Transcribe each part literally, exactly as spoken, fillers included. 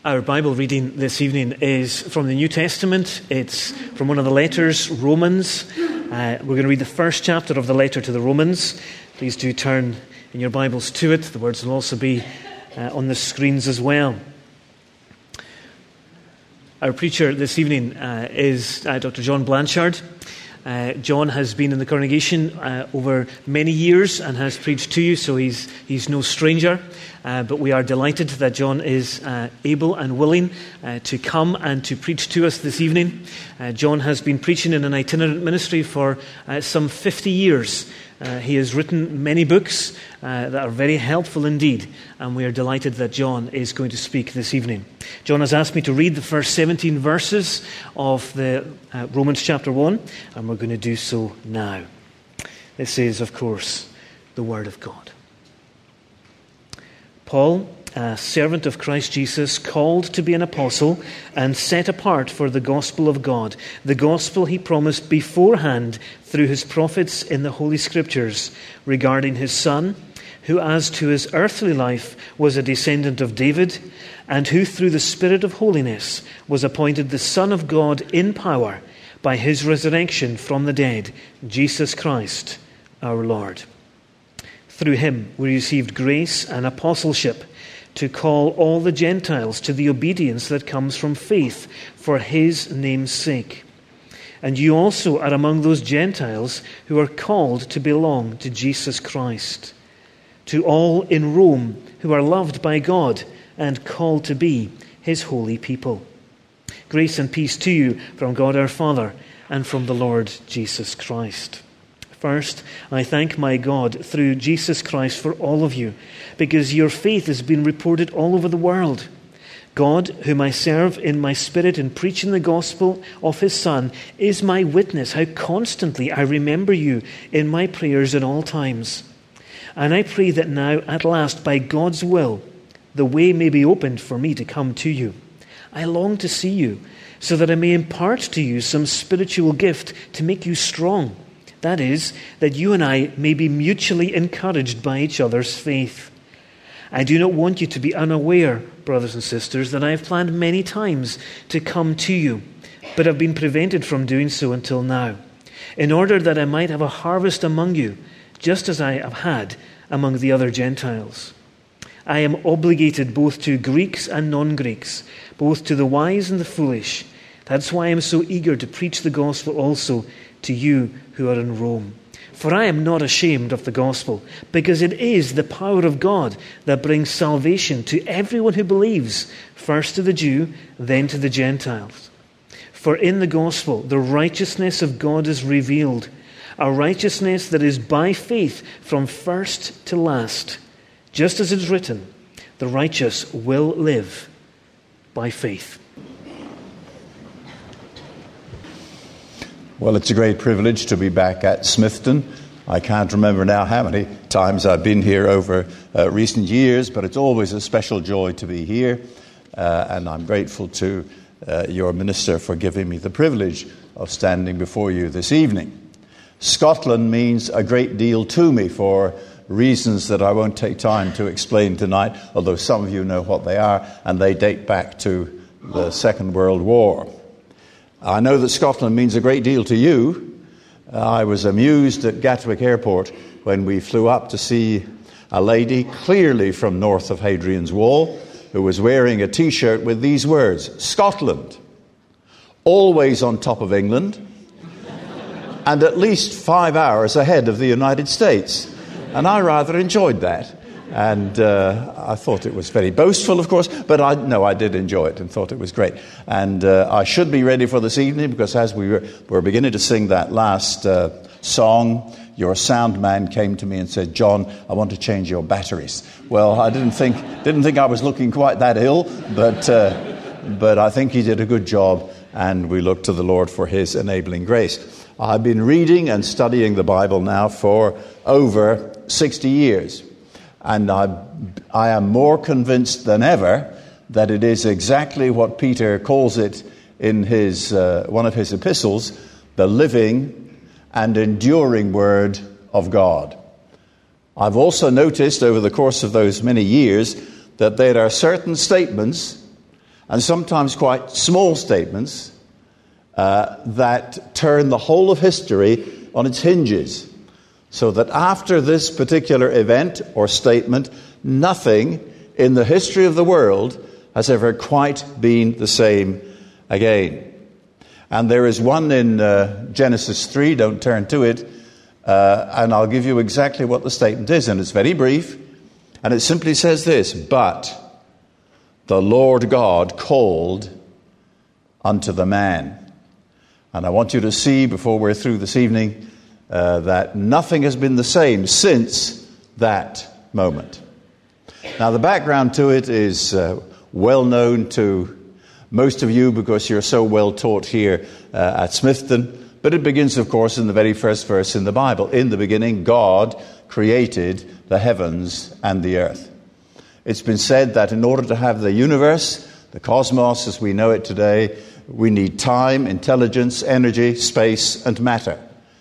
Our Bible reading this evening is from the New Testament. It's from one of the letters, Romans. Uh, we're going to read the first chapter of the letter to the Romans. Please do turn in your Bibles to it. The words will also be uh, on the screens as well. Our preacher this evening uh, is uh, Doctor John Blanchard. Uh, John has been in the congregation uh, over many years and has preached to you, so he's he's no stranger. Uh, but we are delighted that John is uh, able and willing uh, to come and to preach to us this evening. Uh, John has been preaching in an itinerant ministry for uh, some fifty years. Uh, he has written many books uh, that are very helpful indeed, and we are delighted that John is going to speak this evening. John has asked me to read the first seventeen verses of the uh, Romans chapter one, and we're going to do so now. This is, of course, the Word of God. Paul, a servant of Christ Jesus, called to be an apostle and set apart for the gospel of God, the gospel he promised beforehand through his prophets in the Holy Scriptures regarding his Son, who as to his earthly life was a descendant of David, and who through the Spirit of holiness was appointed the Son of God in power by his resurrection from the dead, Jesus Christ our Lord. Through him we received grace and apostleship to call all the Gentiles to the obedience that comes from faith for his name's sake. And you also are among those Gentiles who are called to belong to Jesus Christ. To all in Rome who are loved by God and called to be his holy people. Grace and peace to you from God our Father and from the Lord Jesus Christ. First, I thank my God through Jesus Christ for all of you, because your faith has been reported all over the world. God, whom I serve in my spirit in preaching the gospel of his Son, is my witness how constantly I remember you in my prayers at all times. And I pray that now, at last, by God's will, the way may be opened for me to come to you. I long to see you, so that I may impart to you some spiritual gift to make you strong. That is, that you and I may be mutually encouraged by each other's faith. I do not want you to be unaware, brothers and sisters, that I have planned many times to come to you, but have been prevented from doing so until now, in order that I might have a harvest among you, just as I have had among the other Gentiles. I am obligated both to Greeks and non-Greeks, both to the wise and the foolish. That's why I am so eager to preach the gospel also to you who are in Rome. For I am not ashamed of the gospel, because it is the power of God that brings salvation to everyone who believes, first to the Jew, then to the Gentiles. For in the gospel the righteousness of God is revealed, a righteousness that is by faith from first to last. Just as it is written, the righteous will live by faith. Well, it's a great privilege to be back at Smithton. I can't remember now how many times I've been here over uh, recent years, but it's always a special joy to be here. Uh, and I'm grateful to uh, your minister for giving me the privilege of standing before you this evening. Scotland means a great deal to me for reasons that I won't take time to explain tonight, although some of you know what they are, and they date back to the Second World War. I know that Scotland means a great deal to you. Uh, I was amused at Gatwick Airport when we flew up to see a lady clearly from north of Hadrian's Wall who was wearing a T-shirt with these words, Scotland, always on top of England, and at least five hours ahead of the United States. And I rather enjoyed that. And uh, I thought it was very boastful, of course, but I no, I did enjoy it and thought it was great. And uh, I should be ready for this evening, because as we were, were beginning to sing that last uh, song, your sound man came to me and said, John, I want to change your batteries. Well, I didn't think didn't think I was looking quite that ill, but uh, but I think he did a good job, and we look to the Lord for his enabling grace. I've been reading and studying the Bible now for over sixty years. And I, I am more convinced than ever that it is exactly what Peter calls it in his uh, one of his epistles, the living and enduring Word of God. I've also noticed over the course of those many years that there are certain statements and sometimes quite small statements uh, that turn the whole of history on its hinges, so that after this particular event or statement, nothing in the history of the world has ever quite been the same again. And there is one in uh, Genesis three, don't turn to it, uh, and I'll give you exactly what the statement is, and it's very brief, and it simply says this: "But the Lord God called unto the man." And I want you to see, before we're through this evening, uh, that nothing has been the same since that moment. Now, the background to it is uh, well known to most of you because you're so well taught here uh, at Smithton. But it begins, of course, in the very first verse in the Bible. In the beginning, God created the heavens and the earth. It's been said that in order to have the universe, the cosmos as we know it today, we need time, intelligence, energy, space, and matter.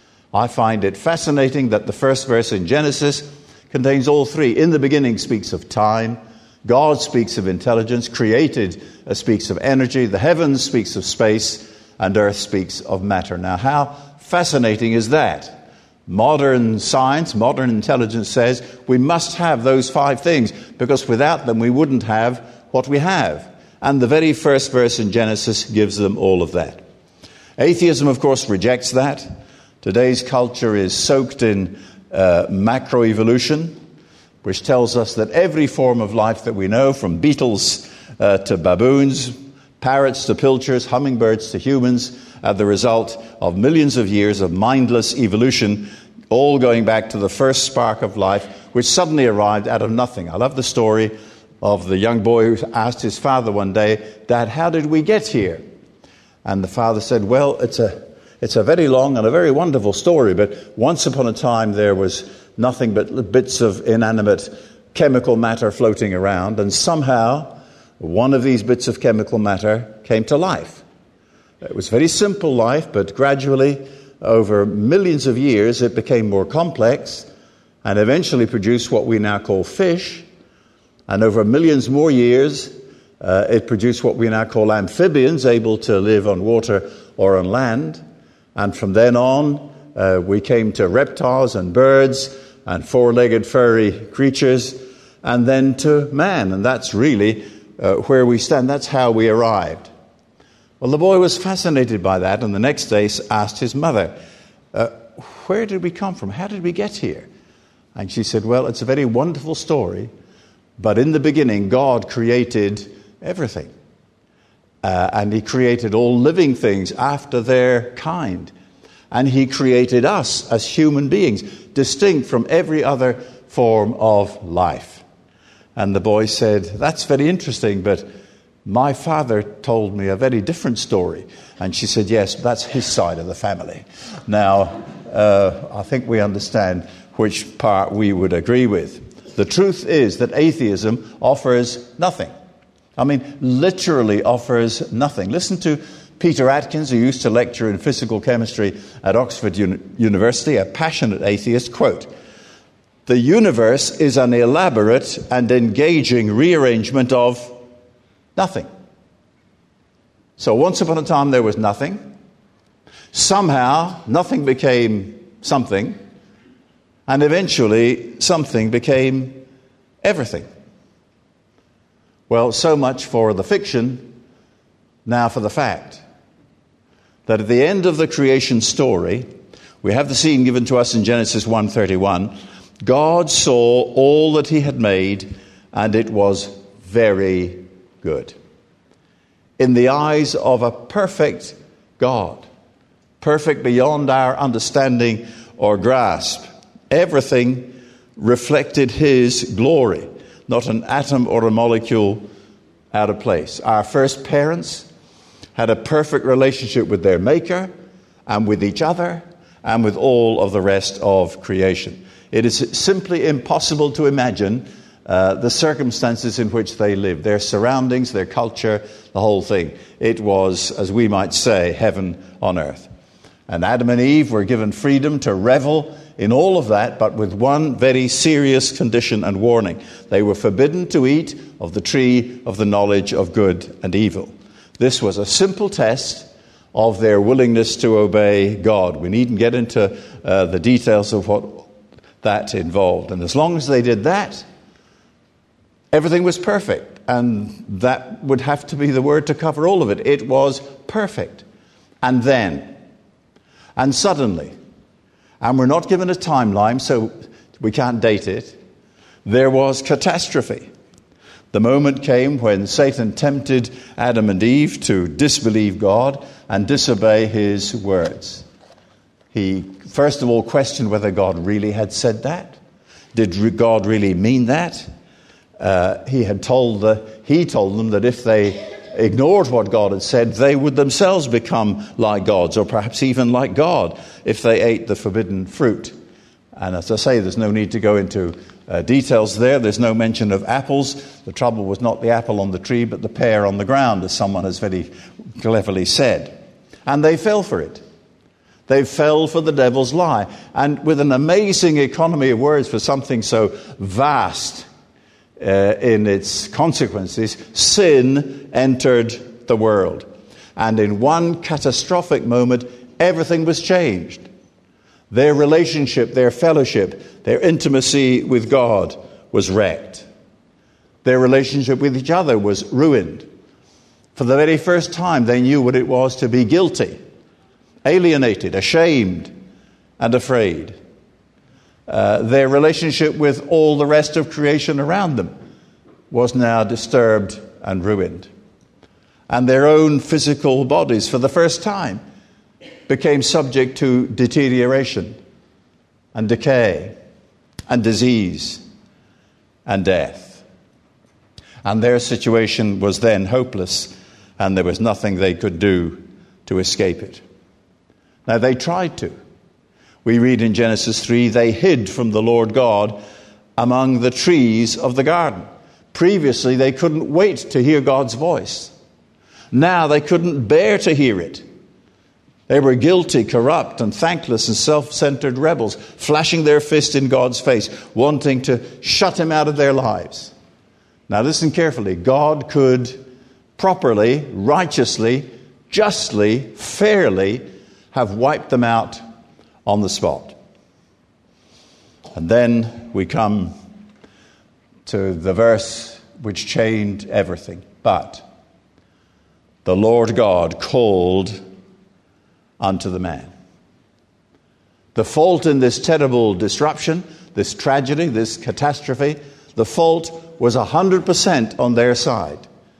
I find it fascinating that the first verse in Genesis contains all three. In the beginning speaks of time, God speaks of intelligence, created uh, speaks of energy, the heavens speaks of space, and earth speaks of matter. Now, how fascinating is that? Modern science, modern intelligence says we must have those five things, because without them we wouldn't have what we have. And the very first verse in Genesis gives them all of that. Atheism, of course, rejects that. Today's culture is soaked in uh, macroevolution, which tells us that every form of life that we know, from beetles uh, to baboons, parrots to pilchards, hummingbirds to humans, are the result of millions of years of mindless evolution, all going back to the first spark of life, which suddenly arrived out of nothing. I love the story of the young boy who asked his father one day, "Dad, how did we get here?" And the father said, "Well, it's a it's a very long and a very wonderful story, but once upon a time there was nothing but bits of inanimate chemical matter floating around, and somehow one of these bits of chemical matter came to life. It was very simple life, but gradually, over millions of years, it became more complex and eventually produced what we now call fish. And over millions more years, uh, it produced what we now call amphibians, able to live on water or on land. And from then on, uh, we came to reptiles and birds and four-legged furry creatures, and then to man. And that's really uh, where we stand. That's how we arrived. Well, the boy was fascinated by that, and the next day asked his mother, uh, where did we come from? How did we get here? And she said, well, it's a very wonderful story, but in the beginning, God created everything. Uh, and he created all living things after their kind. And he created us as human beings, distinct from every other form of life. And the boy said, that's very interesting, but my father told me a very different story. And she said, yes, that's his side of the family. Now, uh, I think we understand which part we would agree with. The truth is that atheism offers nothing. I mean, literally offers nothing. Listen to Peter Atkins, who used to lecture in physical chemistry at Oxford Uni- University, a passionate atheist, quote, "The universe is an elaborate and engaging rearrangement of nothing." So once upon a time there was nothing. Somehow nothing became something. And eventually something became everything. Well, so much for the fiction, now for the fact. That at the end of the creation story, we have the scene given to us in Genesis one thirty-one. God saw all that he had made, and it was very good. In the eyes of a perfect God, perfect beyond our understanding or grasp, everything reflected his glory, not an atom or a molecule out of place. Our first parents had a perfect relationship with their Maker and with each other and with all of the rest of creation. It is simply impossible to imagine uh, the circumstances in which they lived, their surroundings, their culture, the whole thing. It was, as we might say, heaven on earth. And Adam and Eve were given freedom to revel in all of that, but with one very serious condition and warning. They were forbidden to eat of the tree of the knowledge of good and evil. This was a simple test of their willingness to obey God. We needn't get into uh, the details of what that involved. And as long as they did that, everything was perfect. And that would have to be the word to cover all of it. It was perfect. And then, and suddenly, and we're not given a timeline, so we can't date it, there was catastrophe. The moment came when Satan tempted Adam and Eve to disbelieve God and disobey his words. He, first of all, questioned whether God really had said that. Did God really mean that? Uh, he had told the, he told them that if they ignored what God had said, they would themselves become like gods, or perhaps even like God, if they ate the forbidden fruit. And as I say, there's no need to go into uh, details there. There's no mention of apples. The trouble was not the apple on the tree, but the pear on the ground, as someone has very cleverly said. And they fell for it. They fell for the devil's lie. And with an amazing economy of words for something so vast uh, in its consequences, sin entered the world. And in one catastrophic moment, everything was changed. Their relationship, their fellowship, their intimacy with God was wrecked. Their relationship with each other was ruined. For the very first time, they knew what it was to be guilty, alienated, ashamed, and afraid. Uh, their relationship with all the rest of creation around them was now disturbed and ruined. And their own physical bodies, for the first time, became subject to deterioration and decay and disease and death. And their situation was then hopeless, and there was nothing they could do to escape it. Now, they tried to. We read in Genesis three, they hid from the Lord God among the trees of the garden. Previously, they couldn't wait to hear God's voice. Now they couldn't bear to hear it. They were guilty, corrupt, and thankless and self-centered rebels, flashing their fist in God's face, wanting to shut him out of their lives. Now listen carefully. God could properly, righteously, justly, fairly have wiped them out on the spot. And then we come to the verse which changed everything. But the Lord God called unto the man. The fault in this terrible disruption, this tragedy, this catastrophe, the fault was one hundred percent on their side.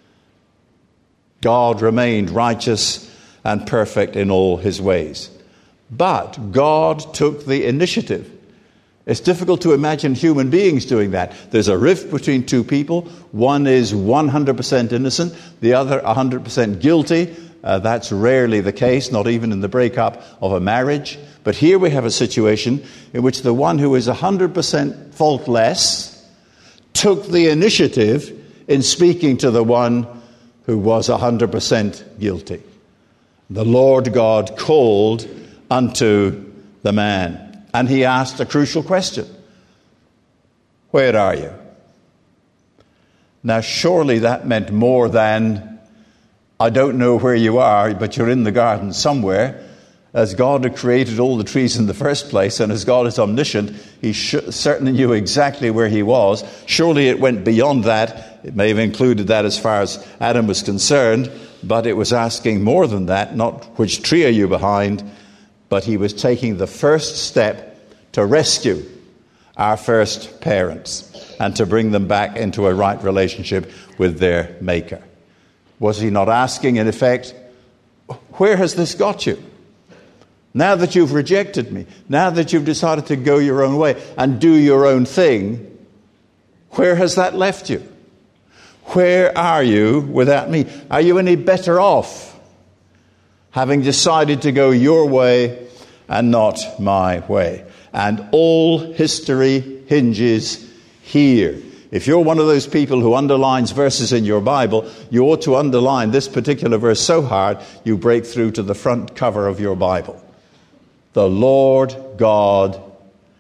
God remained righteous and perfect in all his ways. But God took the initiative. It's difficult to imagine human beings doing that. There's a rift between two people. One is one hundred percent innocent, the other one hundred percent guilty. Uh, that's rarely the case, not even in the breakup of a marriage. But here we have a situation in which the one who is one hundred percent faultless took the initiative in speaking to the one who was one hundred percent guilty. The Lord God called unto the man, and he asked a crucial question. Where are you? Now, surely that meant more than, I don't know where you are, but you're in the garden somewhere. As God had created all the trees in the first place, and as God is omniscient, he sh- certainly knew exactly where he was. Surely it went beyond that. It may have included that as far as Adam was concerned, but it was asking more than that, not which tree are you behind, but he was taking the first step to rescue our first parents and to bring them back into a right relationship with their Maker. Was he not asking, in effect, where has this got you? Now that you've rejected me, now that you've decided to go your own way and do your own thing, where has that left you? Where are you without me? Are you any better off having decided to go your way and not my way? And all history hinges here. If you're one of those people who underlines verses in your Bible, you ought to underline this particular verse so hard you break through to the front cover of your Bible. The Lord God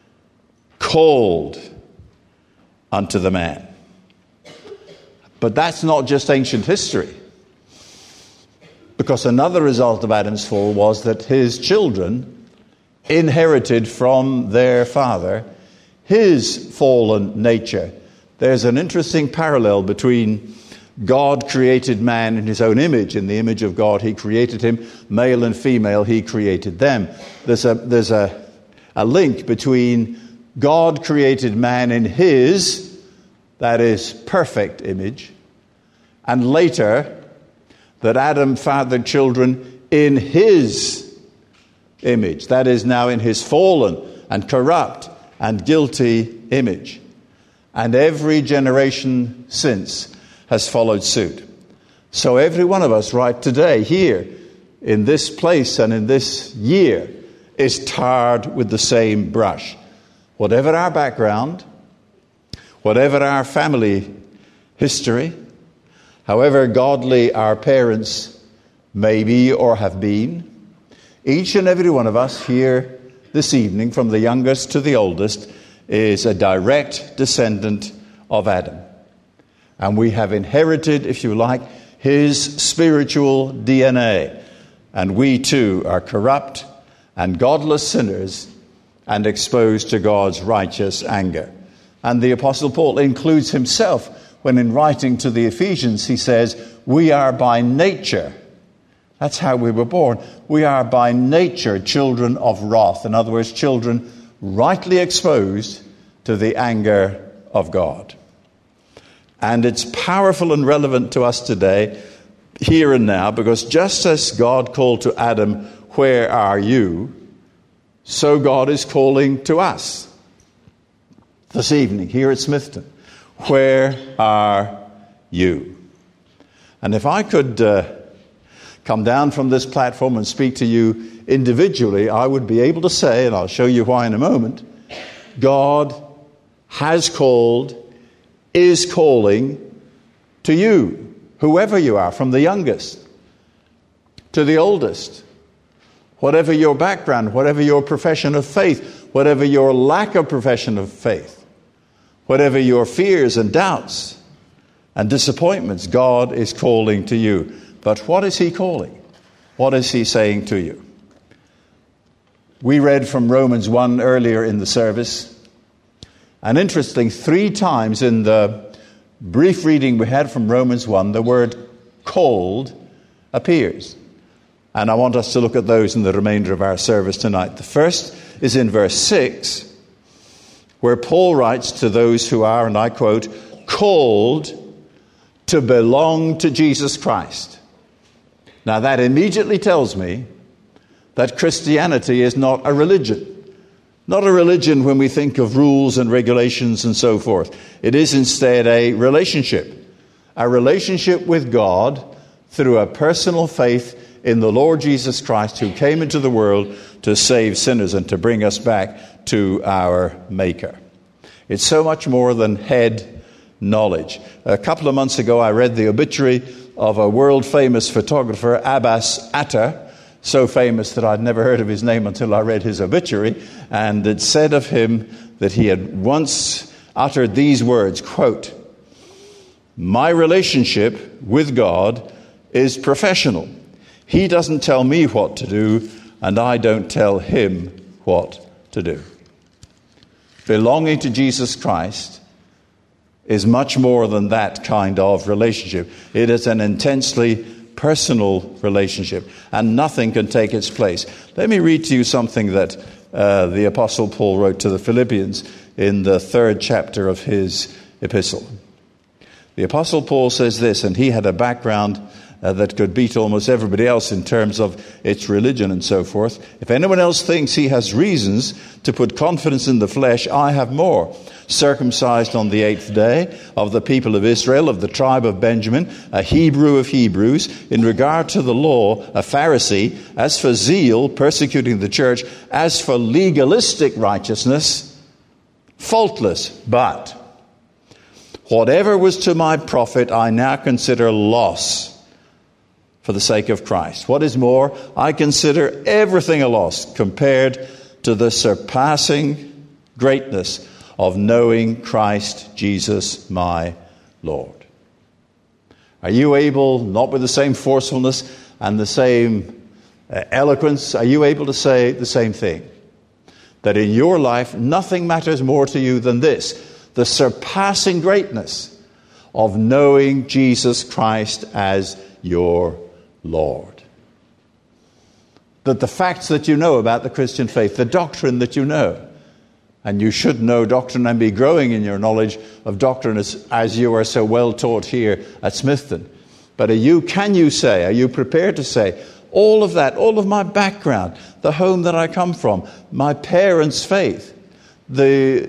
called unto the man. But that's not just ancient history. Because another result of Adam's fall was that his children inherited from their father his fallen nature. There's an interesting parallel between God created man in his own image. In the image of God he created him. Male and female he created them. There's a, there's a, a link between God created man in his, that is, perfect image, and later that Adam fathered children in his image, that is, now in his fallen and corrupt and guilty image. And every generation since has followed suit. So every one of us right today, here, in this place and in this year, is tarred with the same brush. Whatever our background, whatever our family history, however godly our parents may be or have been, each and every one of us here this evening, from the youngest to the oldest, is a direct descendant of Adam. And we have inherited, if you like, his spiritual D N A. And we too are corrupt and godless sinners and exposed to God's righteous anger. And the Apostle Paul includes himself when in writing to the Ephesians he says, we are by nature, that's how we were born, we are by nature children of wrath. In other words, children rightly exposed to the anger of God. And it's powerful and relevant to us today, here and now, because just as God called to Adam, where are you? So God is calling to us this evening here at Smithton. Where are you? And if I could uh, come down from this platform and speak to you individually, I would be able to say, and I'll show you why in a moment, God has called, is calling to you, whoever you are, from the youngest to the oldest, whatever your background, whatever your profession of faith, whatever your lack of profession of faith, whatever your fears and doubts and disappointments, God is calling to you. But what is he calling? What is he saying to you? We read from Romans one earlier in the service. And interesting, three times in the brief reading we had from Romans one, the word called appears. And I want us to look at those in the remainder of our service tonight. The first is in verse six, where Paul writes to those who are, and I quote, called to belong to Jesus Christ. Now that immediately tells me that Christianity is not a religion. Not a religion when we think of rules and regulations and so forth. It is instead a relationship. A relationship with God through a personal faith in the Lord Jesus Christ, who came into the world to save sinners and to bring us back to our Maker. It's so much more than head knowledge. A couple of months ago, I read the obituary of a world-famous photographer, Abbas Attar, so famous that I'd never heard of his name until I read his obituary, and it said of him that he had once uttered these words, quote, "My relationship with God is professional. He doesn't tell me what to do, and I don't tell him what to do." Belonging to Jesus Christ is much more than that kind of relationship. It is an intensely personal relationship, and nothing can take its place. Let me read to you something that uh, the Apostle Paul wrote to the Philippians in the third chapter of his epistle. The Apostle Paul says this, and he had a background uh, that could beat almost everybody else in terms of its religion and so forth. "If anyone else thinks he has reasons to put confidence in the flesh, I have more. Circumcised on the eighth day, of the people of Israel, of the tribe of Benjamin, a Hebrew of Hebrews, in regard to the law, a Pharisee, as for zeal, persecuting the church, as for legalistic righteousness, faultless. But whatever was to my profit, I now consider loss for the sake of Christ. What is more, I consider everything a loss compared to the surpassing greatness of knowing Christ Jesus my Lord. Are you able, not with the same forcefulness and the same uh, eloquence, are you able to say the same thing? That in your life, nothing matters more to you than this, the surpassing greatness of knowing Jesus Christ as your Lord. That the facts that you know about the Christian faith, the doctrine that you know, and you should know doctrine and be growing in your knowledge of doctrine as, as you are so well taught here at Smithton. But are you, can you say, are you prepared to say, all of that, all of my background, the home that I come from, my parents' faith, the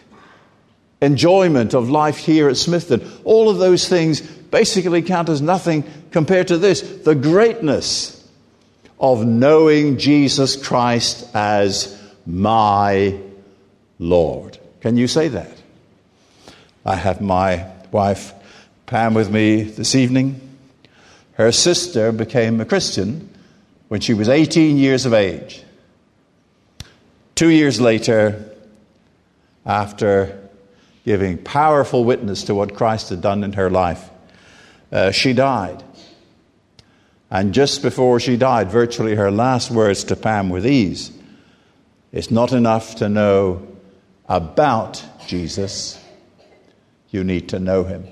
enjoyment of life here at Smithton, all of those things basically count as nothing compared to this, the greatness of knowing Jesus Christ as my Lord. Can you say that? I have my wife Pam with me this evening. Her sister became a Christian when she was eighteen years of age. Two years later, after giving powerful witness to what Christ had done in her life, uh, she died. And just before she died, virtually her last words to Pam were these: it's not enough to know about Jesus, you need to know him.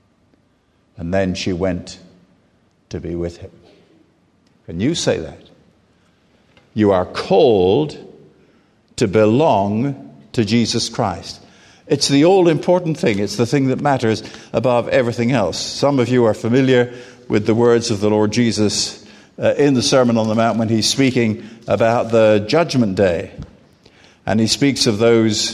And then she went to be with him. Can you say that? You are called to belong to Jesus Christ. It's the all-important thing. It's the thing that matters above everything else. Some of you are familiar with the words of the Lord Jesus uh, in the Sermon on the Mount when he's speaking about the judgment day. And he speaks of those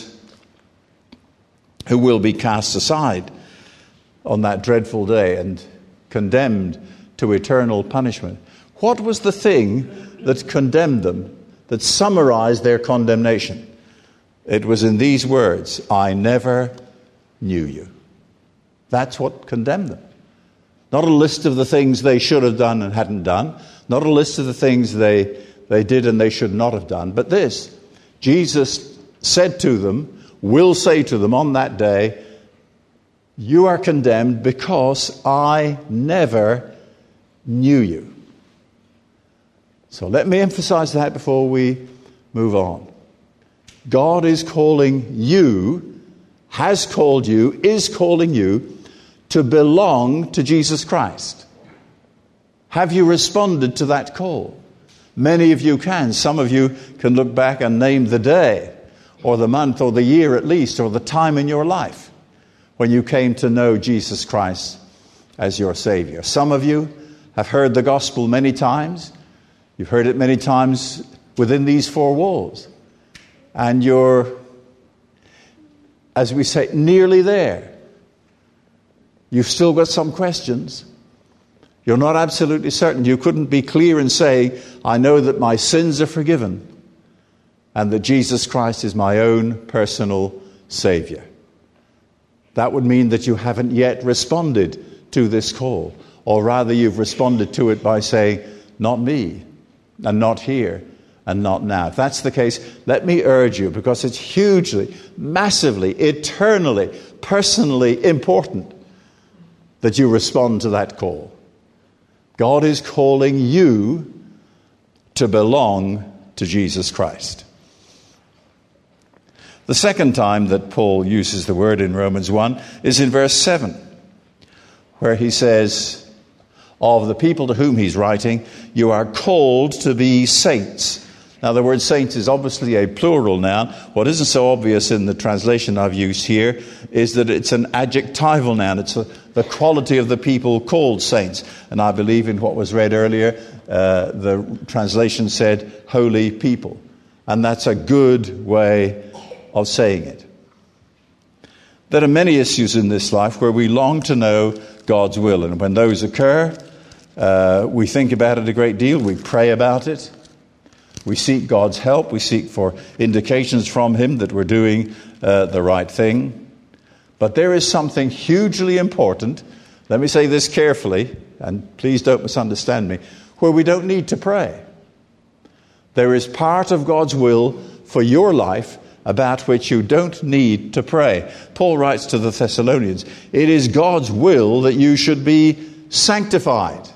who will be cast aside on that dreadful day and condemned to eternal punishment. What was the thing that condemned them, that summarized their condemnation? It was in these words: I never knew you. That's what condemned them. Not a list of the things they should have done and hadn't done. Not a list of the things they, they did and they should not have done. But this: Jesus said to them, will say to them on that day, you are condemned because I never knew you. So let me emphasize that before we move on. God is calling you, has called you, is calling you to belong to Jesus Christ. Have you responded to that call? Many of you can. Some of you can look back and name the day, or the month, or the year at least, or the time in your life when you came to know Jesus Christ as your Savior. Some of you have heard the gospel many times. You've heard it many times within these four walls. And you're, as we say, nearly there. You've still got some questions. You're not absolutely certain. You couldn't be clear in saying, I know that my sins are forgiven and that Jesus Christ is my own personal Savior. That would mean that you haven't yet responded to this call. Or rather, you've responded to it by saying, not me, and not here, and not now. If that's the case, let me urge you, because it's hugely, massively, eternally, personally important that you respond to that call. God is calling you to belong to Jesus Christ. The second time that Paul uses the word in Romans one is in verse seven, where he says, of the people to whom he's writing, you are called to be saints. Now, the word saints is obviously a plural noun. What isn't so obvious in the translation I've used here is that it's an adjectival noun. It's a, the quality of the people called saints. And I believe in what was read earlier, uh, the translation said holy people. And that's a good way of saying it. There are many issues in this life where we long to know God's will. And when those occur, uh, we think about it a great deal. We pray about it. We seek God's help. We seek for indications from Him that we're doing uh, the right thing. But there is something hugely important, let me say this carefully, and please don't misunderstand me, where we don't need to pray. There is part of God's will for your life about which you don't need to pray. Paul writes to the Thessalonians, it is God's will that you should be sanctified.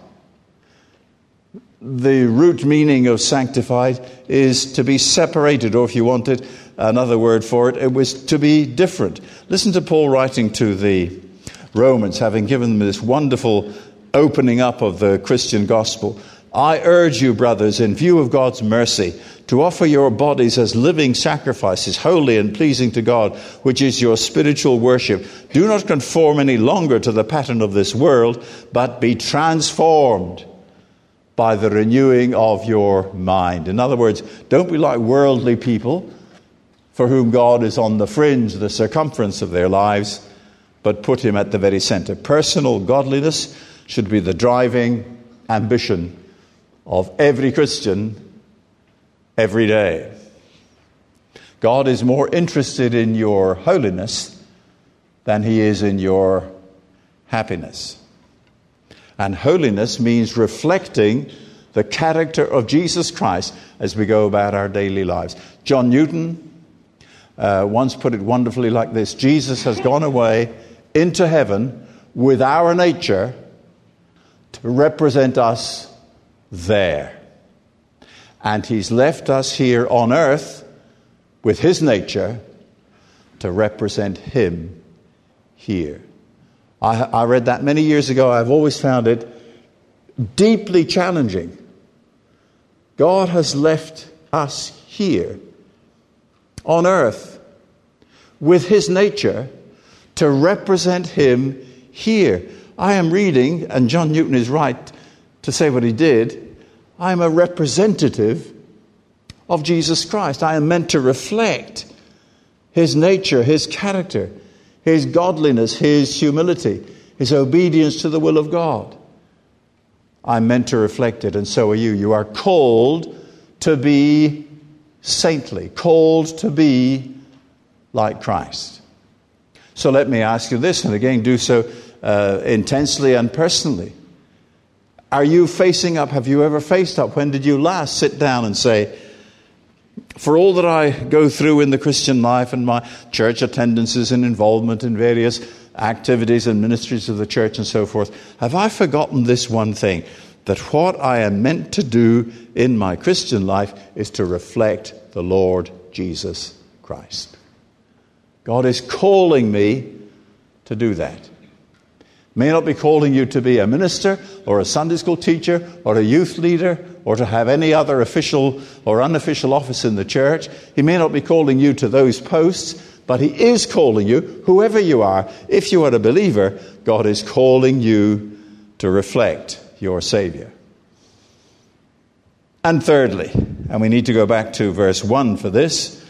The root meaning of sanctified is to be separated, or if you wanted another word for it, it was to be different. Listen to Paul writing to the Romans, having given them this wonderful opening up of the Christian gospel. I urge you, brothers, in view of God's mercy, to offer your bodies as living sacrifices, holy and pleasing to God, which is your spiritual worship. Do not conform any longer to the pattern of this world, but be transformed by the renewing of your mind. In other words, don't be like worldly people for whom God is on the fringe, the circumference of their lives, but put him at the very center. Personal godliness should be the driving ambition of every Christian every day. God is more interested in your holiness than he is in your happiness. And holiness means reflecting the character of Jesus Christ as we go about our daily lives. John Newton uh, once put it wonderfully like this: Jesus has gone away into heaven with our nature to represent us there. And he's left us here on earth with his nature to represent him here. I, I read that many years ago. I've always found it deeply challenging. God has left us here on earth with his nature to represent him here. I am reading, and John Newton is right to say what he did, I am a representative of Jesus Christ. I am meant to reflect his nature, his character, his godliness, his humility, his obedience to the will of God. I'm meant to reflect it, and so are you. You are called to be saintly, called to be like Christ. So let me ask you this, and again do so uh, intensely and personally. Are you facing up? Have you ever faced up? When did you last sit down and say, for all that I go through in the Christian life and my church attendances and involvement in various activities and ministries of the church and so forth, have I forgotten this one thing? That what I am meant to do in my Christian life is to reflect the Lord Jesus Christ. God is calling me to do that. May not be calling you to be a minister or a Sunday school teacher or a youth leader or to have any other official or unofficial office in the church. He may not be calling you to those posts, but he is calling you, whoever you are. If you are a believer, God is calling you to reflect your Savior. And thirdly, and we need to go back to verse one for this,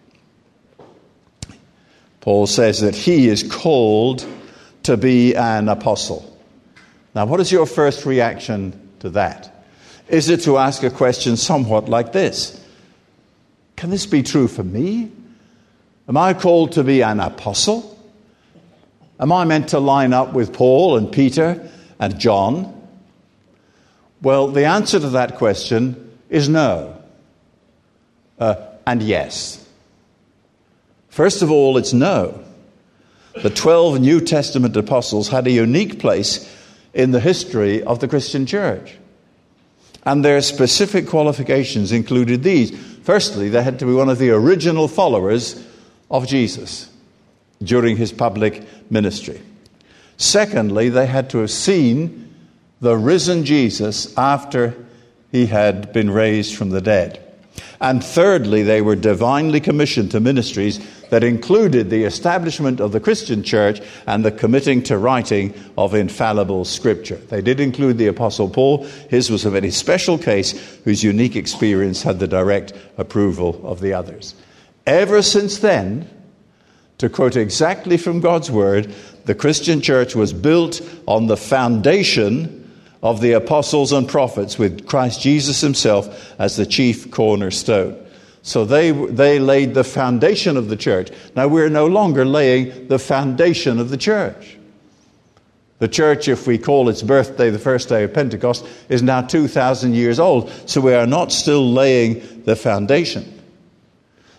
Paul says that he is called to be an apostle. Now, what is your first reaction to that? Is it to ask a question somewhat like this? Can this be true for me? Am I called to be an apostle? Am I meant to line up with Paul and Peter and John? Well, the answer to that question is no. Uh, and yes. First of all, it's no. The twelve New Testament apostles had a unique place in the history of the Christian church. And their specific qualifications included these. Firstly, they had to be one of the original followers of Jesus during his public ministry. Secondly, they had to have seen the risen Jesus after he had been raised from the dead. And thirdly, they were divinely commissioned to ministries that included the establishment of the Christian church and the committing to writing of infallible scripture. They did include the Apostle Paul. His was a very special case whose unique experience had the direct approval of the others. Ever since then, to quote exactly from God's word, the Christian church was built on the foundation of the apostles and prophets, with Christ Jesus himself as the chief cornerstone. So they they laid the foundation of the church. Now we're no longer laying the foundation of the church. The church, if we call its birthday the first day of Pentecost, is now two thousand years old. So we are not still laying the foundation.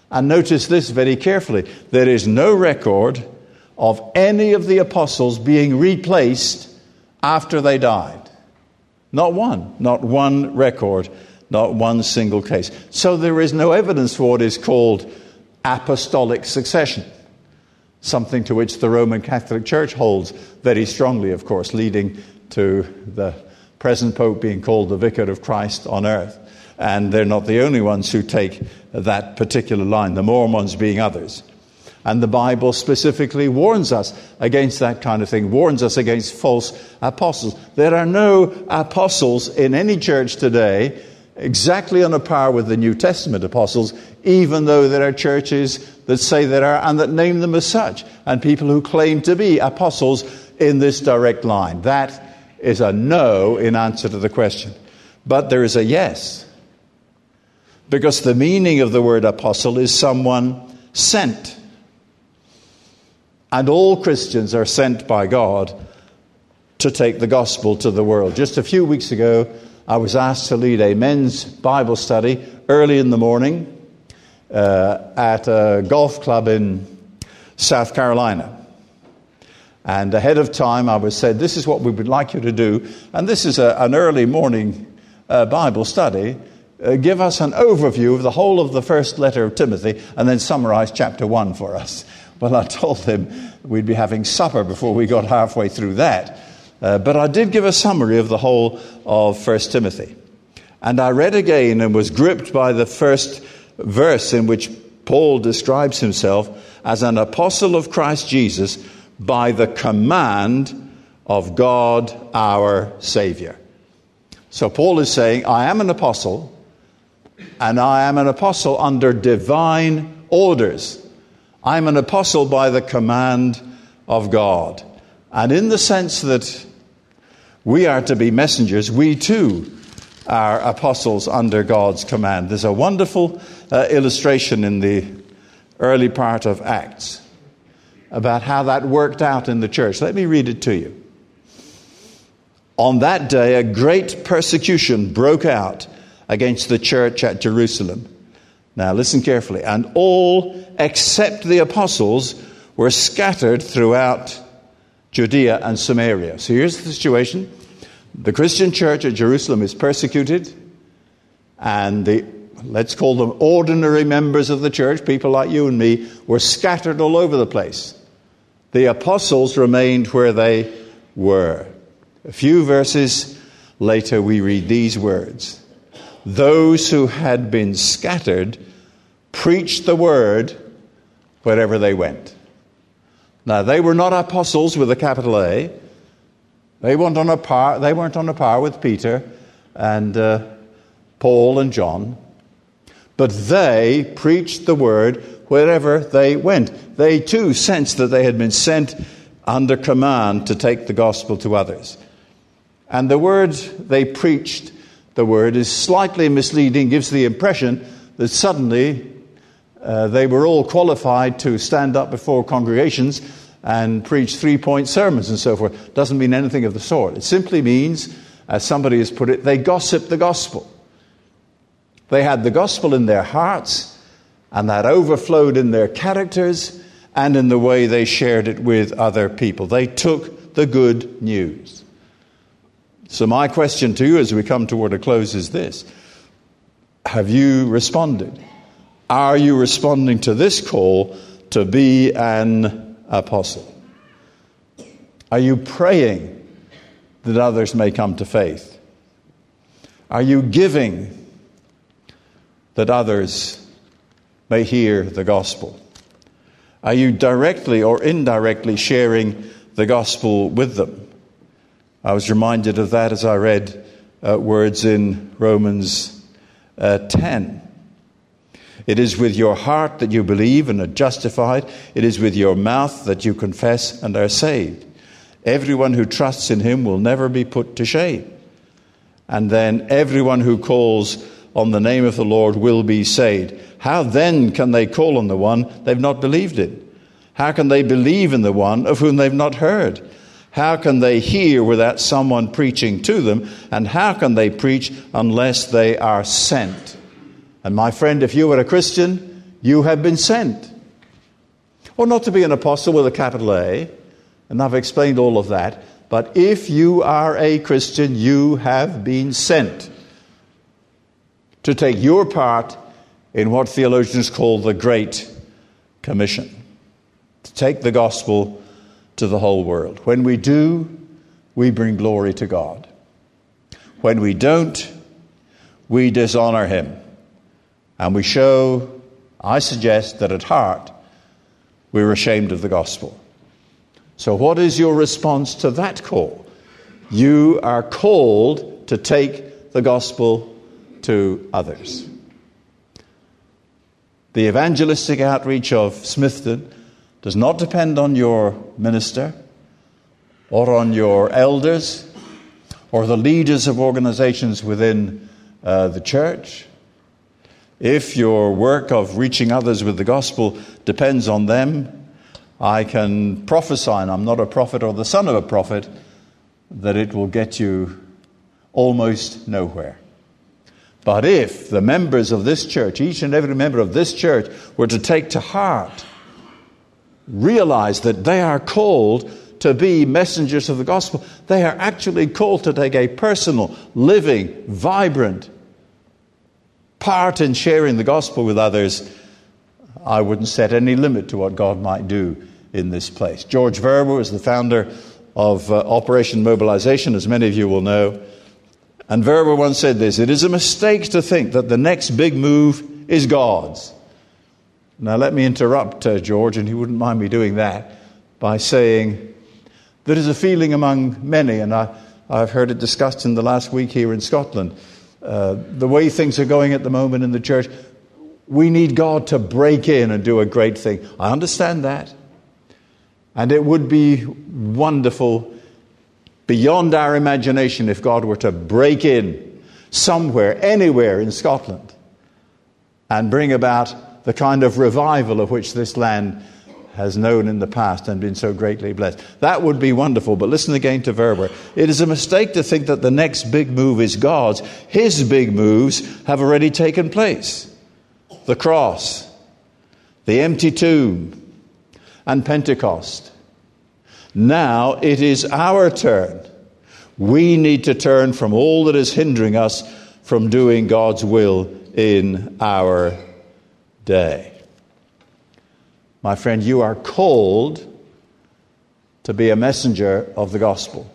And notice this very carefully. There is no record of any of the apostles being replaced after they died. Not one. Not one record. Not one single case. So there is no evidence for what is called apostolic succession. Something to which the Roman Catholic Church holds very strongly, of course, leading to the present Pope being called the Vicar of Christ on earth. And they're not the only ones who take that particular line, the Mormons being others. And the Bible specifically warns us against that kind of thing, warns us against false apostles. There are no apostles in any church today exactly on a par with the New Testament apostles, even though there are churches that say there are and that name them as such, and people who claim to be apostles in this direct line. That is a no in answer to the question. But there is a yes. Because the meaning of the word apostle is someone sent. And all Christians are sent by God to take the gospel to the world. Just a few weeks ago, I was asked to lead a men's Bible study early in the morning uh, at a golf club in South Carolina. And ahead of time, I was said, this is what we would like you to do. And this is a, an early morning uh, Bible study. Uh, give us an overview of the whole of the first letter of Timothy and then summarize chapter one for us. Well, I told them we'd be having supper before we got halfway through that. Uh, but I did give a summary of the whole of First Timothy. And I read again and was gripped by the first verse in which Paul describes himself as an apostle of Christ Jesus by the command of God our Savior. So Paul is saying, I am an apostle, and I am an apostle under divine orders. I'm an apostle by the command of God. And in the sense that we are to be messengers, we too are apostles under God's command. There's a wonderful uh, illustration in the early part of Acts about how that worked out in the church. Let me read it to you. On that day, a great persecution broke out against the church at Jerusalem. Now listen carefully. And all except the apostles were scattered throughout Judea and Samaria. So here's the situation. The Christian church at Jerusalem is persecuted, and the, let's call them ordinary members of the church, people like you and me, were scattered all over the place. The apostles remained where they were. A few verses later we read these words. Those who had been scattered preached the word wherever they went. Now, they were not apostles with a capital A. They weren't on a par, they weren't on a par with Peter and uh, Paul and John. But they preached the word wherever they went. They too sensed that they had been sent under command to take the gospel to others. And the word they preached, the word is slightly misleading, gives the impression that suddenly uh, they were all qualified to stand up before congregations and preach three-point sermons and so forth. Doesn't mean anything of the sort. It simply means, as somebody has put it, they gossiped the gospel. They had the gospel in their hearts, and that overflowed in their characters and in the way they shared it with other people. They took the good news. So my question to you as we come toward a close is this. Have you responded? Are you responding to this call to be an apostle? Are you praying that others may come to faith? Are you giving that others may hear the gospel? Are you directly or indirectly sharing the gospel with them? I was reminded of that as I read uh, words in Romans uh, ten. It is with your heart that you believe and are justified. It is with your mouth that you confess and are saved. Everyone who trusts in him will never be put to shame. And then everyone who calls on the name of the Lord will be saved. How then can they call on the one they've not believed in? How can they believe in the one of whom they've not heard? How can they hear without someone preaching to them? And how can they preach unless they are sent? And my friend, if you are a Christian, you have been sent. Or not to be an apostle with a capital A, and I've explained all of that, but if you are a Christian, you have been sent to take your part in what theologians call the Great Commission, to take the gospel to the whole world. When we do, we bring glory to God. When we don't, we dishonor him. And we show, I suggest, that at heart, we're ashamed of the gospel. So what is your response to that call? You are called to take the gospel to others. The evangelistic outreach of Smithton does not depend on your minister or on your elders or the leaders of organizations within uh, the church. If your work of reaching others with the gospel depends on them, I can prophesy, and I'm not a prophet or the son of a prophet, that it will get you almost nowhere. But if the members of this church, each and every member of this church, were to take to heart, realize that they are called to be messengers of the gospel, they are actually called to take a personal, living, vibrant part in sharing the gospel with others, I wouldn't set any limit to what God might do in this place. George Verwer was the founder of uh, Operation Mobilization, as many of you will know. And Verwer once said this: "It is a mistake to think that the next big move is God's." Now let me interrupt uh, George, and he wouldn't mind me doing that, by saying there is a feeling among many, and I, I've heard it discussed in the last week here in Scotland, uh, the way things are going at the moment in the church, we need God to break in and do a great thing. I understand that. And it would be wonderful, beyond our imagination, if God were to break in somewhere, anywhere in Scotland, and bring about the kind of revival of which this land has known in the past and been so greatly blessed. That would be wonderful. But listen again to Verwer. It is a mistake to think that the next big move is God's. His big moves have already taken place. The cross, the empty tomb, and Pentecost. Now it is our turn. We need to turn from all that is hindering us from doing God's will in our day. My friend, you are called to be a messenger of the gospel.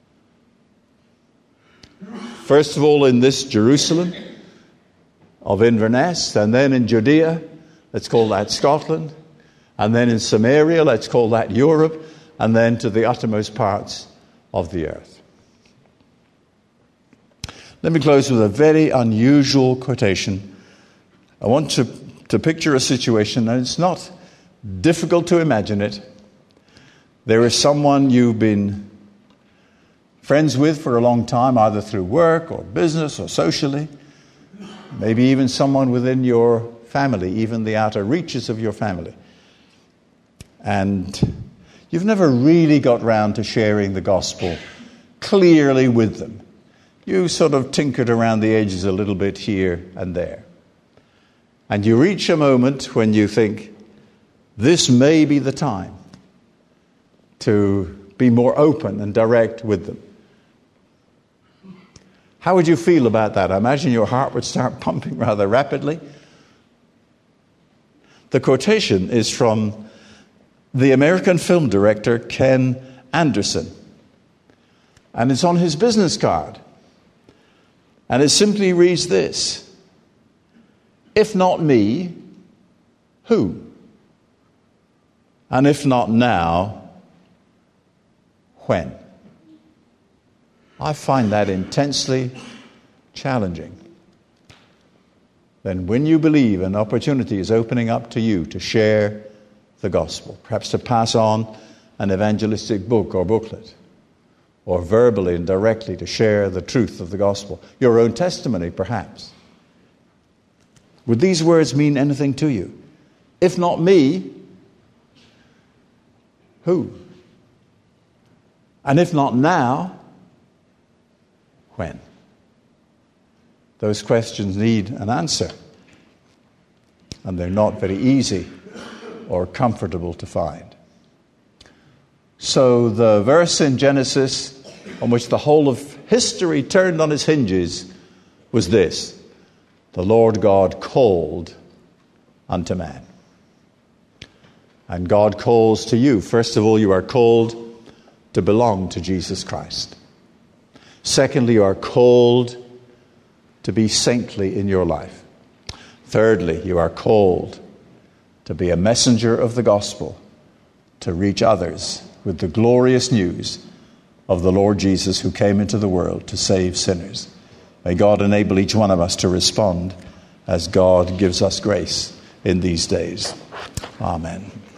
First of all, in this Jerusalem of Inverness, and then in Judea, let's call that Scotland, and then in Samaria, let's call that Europe, and then to the uttermost parts of the earth. Let me close with a very unusual quotation. I want to, to picture a situation, and it's not difficult to imagine it. There is someone you've been friends with for a long time, either through work or business or socially. Maybe even someone within your family, even the outer reaches of your family. And you've never really got round to sharing the gospel clearly with them. You sort of tinkered around the edges a little bit here and there. And you reach a moment when you think, this may be the time to be more open and direct with them. How would you feel about that? I imagine your heart would start pumping rather rapidly. The quotation is from the American film director Ken Anderson. And it's on his business card. And it simply reads this: if not me, who? And if not now, when? I find that intensely challenging. Then when you believe an opportunity is opening up to you to share the gospel, perhaps to pass on an evangelistic book or booklet, or verbally and directly to share the truth of the gospel, your own testimony perhaps. Would these words mean anything to you? If not me, who? And if not now, when? Those questions need an answer. and they're not very easy or comfortable to find. So the verse in Genesis on which the whole of history turned on its hinges was this: the Lord God called unto man. And God calls to you. First of all, you are called to belong to Jesus Christ. Secondly, you are called to be saintly in your life. Thirdly, you are called to be a messenger of the gospel, to reach others with the glorious news of the Lord Jesus who came into the world to save sinners. May God enable each one of us to respond as God gives us grace in these days. Amen.